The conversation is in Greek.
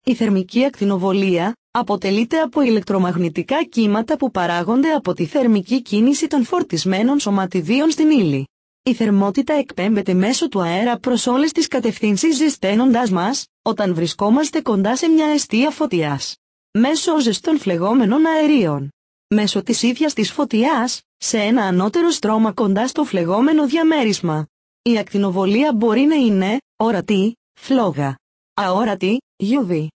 Η θερμική ακτινοβολία αποτελείται από ηλεκτρομαγνητικά κύματα που παράγονται από τη θερμική κίνηση των φορτισμένων σωματιδίων στην ύλη. Η θερμότητα εκπέμπεται μέσω του αέρα προς όλες τις κατευθύνσεις ζεσταίνοντάς μας, όταν βρισκόμαστε κοντά σε μια αιστεία φωτιάς. Μέσω ζεστών φλεγόμενων αερίων. Μέσω της ίδιας της φωτιάς, σε ένα ανώτερο στρώμα κοντά στο φλεγόμενο διαμέρισμα. Η ακτινοβολία μπορεί να είναι ορατή, φλόγα, αόρατη, UV.